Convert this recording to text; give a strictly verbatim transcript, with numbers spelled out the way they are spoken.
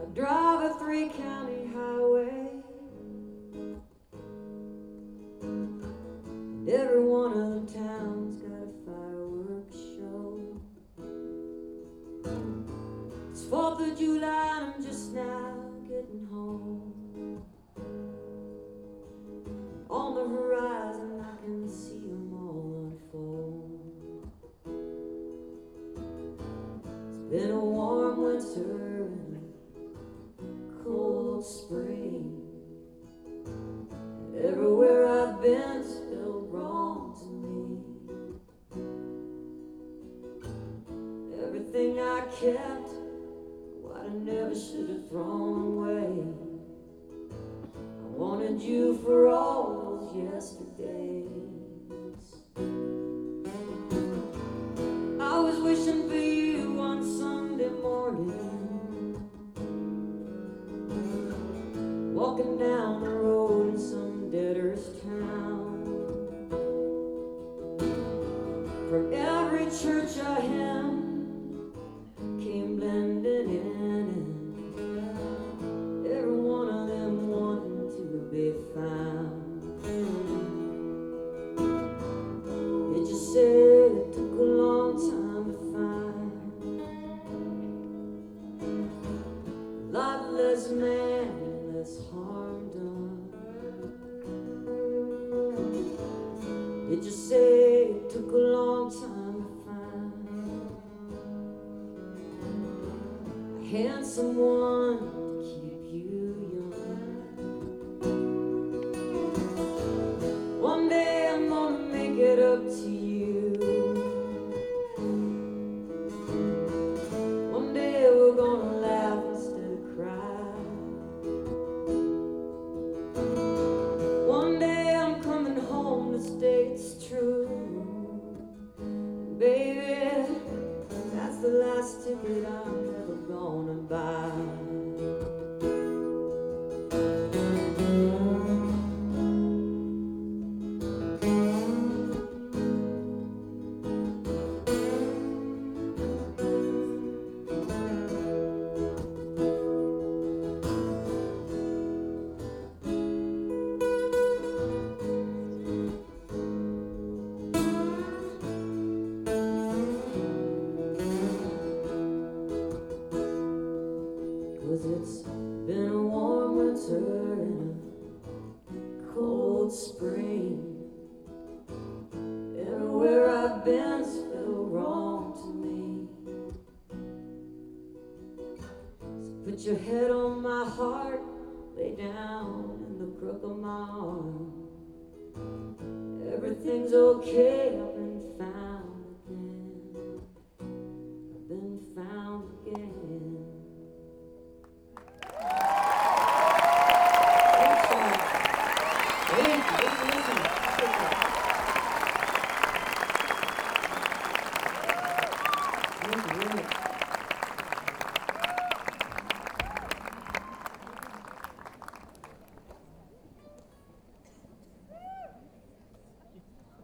drive a three-county highway. Every one of the towns got a fireworks show. It's Fourth of July and I'm just now getting home. On the horizon I can see them all unfold. It's been a warm winter and a cold spring. Everywhere I've been's felt wrong to me. Everything I kept, what I never should have thrown away. I wanted you for all those yesterdays. I was wishing for you one Sunday morning, walking down the road in some debtor's town. From every church a hymn came blended in, and every one of them wanting to be found. Did you say it took a long time to find? A lot less man, less harm done. Did you say it took a long time to find a handsome one to keep you young? One day I'm gonna make it up to you. One day we're gonna laugh instead of cry. One day I'm coming home to stay it's true. And baby, that's the last ticket I'm ever gonna buy. Cause it's been a warm winter and a cold spring. Everywhere I've been's felt wrong to me. So put your head on my heart, lay down in the crook of my arm. Everything's okay, I've been found again. I've been found again. Thank you.